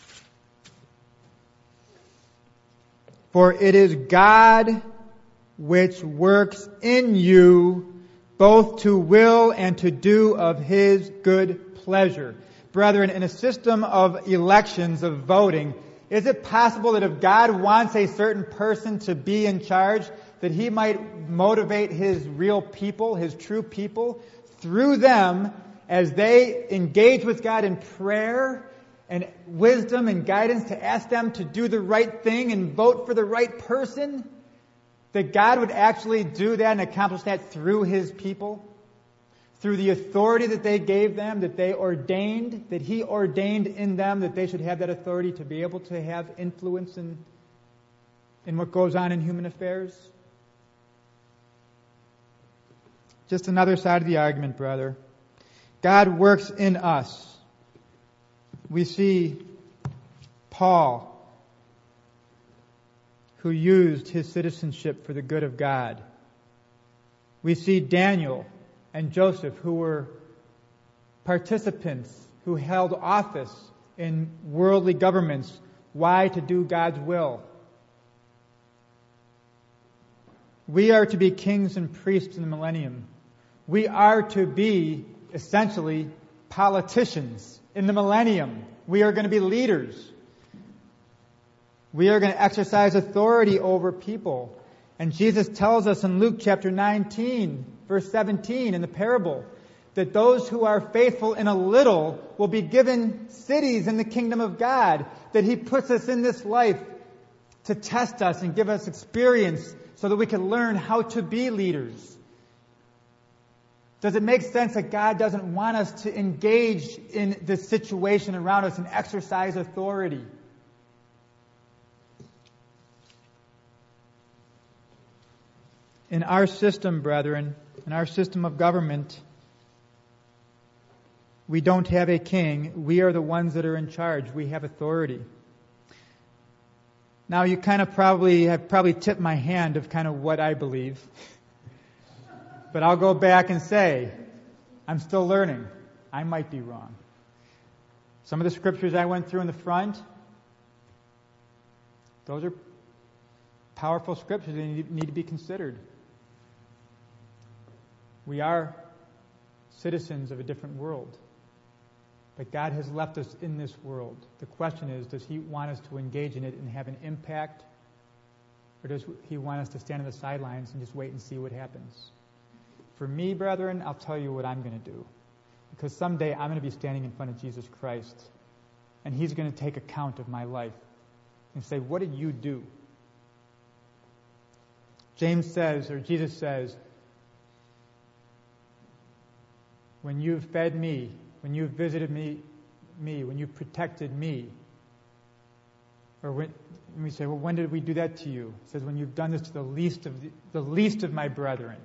For it is God which works in you both to will and to do of His good pleasure. Brethren, in a system of elections, of voting, is it possible that if God wants a certain person to be in charge, that He might motivate His real people, His true people, through them as they engage with God in prayer and wisdom and guidance to ask them to do the right thing and vote for the right person? That God would actually do that and accomplish that through His people? Through the authority that they gave them, that they ordained, that He ordained in them, that they should have that authority to be able to have influence in, in what goes on in human affairs? Just another side of the argument, brother. God works in us. We see Paul, who used his citizenship for the good of God. We see Daniel and Joseph, who were participants, who held office in worldly governments. Why? To do God's will. We are to be kings and priests in the millennium. We are to be, essentially, politicians in the millennium. We are going to be leaders. We are going to exercise authority over people. And Jesus tells us in Luke chapter nineteen, verse seventeen, in the parable, that those who are faithful in a little will be given cities in the kingdom of God, that He puts us in this life to test us and give us experience so that we can learn how to be leaders. Does it make sense that God doesn't want us to engage in the situation around us and exercise authority? In our system, brethren, in our system of government, we don't have a king. We are the ones that are in charge. We have authority. Now, you kind of probably have probably tipped my hand of kind of what I believe. But I'll go back and say, I'm still learning. I might be wrong. Some of the scriptures I went through in the front, those are powerful scriptures that need to be considered. We are citizens of a different world. But God has left us in this world. The question is, does He want us to engage in it and have an impact? Or does He want us to stand on the sidelines and just wait and see what happens? For me, brethren, I'll tell you what I'm going to do. Because someday I'm going to be standing in front of Jesus Christ. And He's going to take account of my life. And say, what did you do? James says, or Jesus says, when you've fed me, when you've visited me, me, when you've protected me, or when, when we say, well, when did we do that to you? It says, when you've done this to the least of the, the least of my brethren,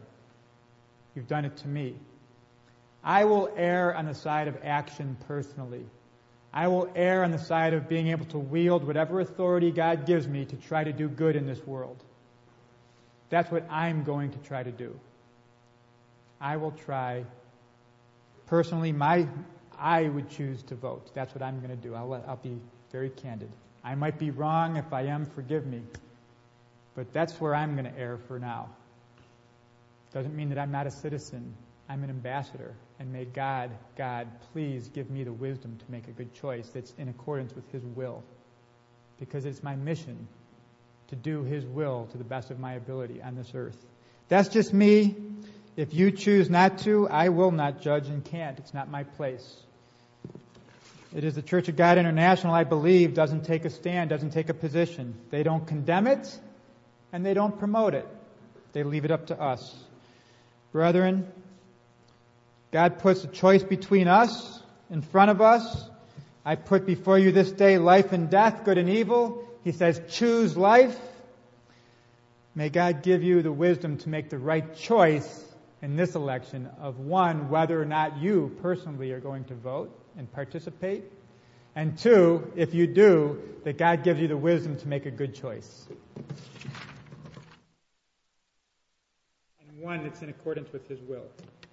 you've done it to me. I will err on the side of action personally. I will err on the side of being able to wield whatever authority God gives me to try to do good in this world. That's what I'm going to try to do. I will try, personally, my, I would choose to vote. That's what I'm going to do. I'll, let, I'll be very candid. I might be wrong. If I am, forgive me. But that's where I'm going to err for now. Doesn't mean that I'm not a citizen. I'm an ambassador. And may God, God, please give me the wisdom to make a good choice that's in accordance with His will. Because it's my mission to do His will to the best of my ability on this earth. That's just me. If you choose not to, I will not judge and can't. It's not my place. It is the Church of God International, I believe, doesn't take a stand, doesn't take a position. They don't condemn it, and they don't promote it. They leave it up to us. Brethren, God puts a choice between us, in front of us. I put before you this day life and death, good and evil. He says, choose life. May God give you the wisdom to make the right choice in this election of, one, whether or not you personally are going to vote and participate, and two, if you do, that God gives you the wisdom to make a good choice. And one that's in accordance with His will.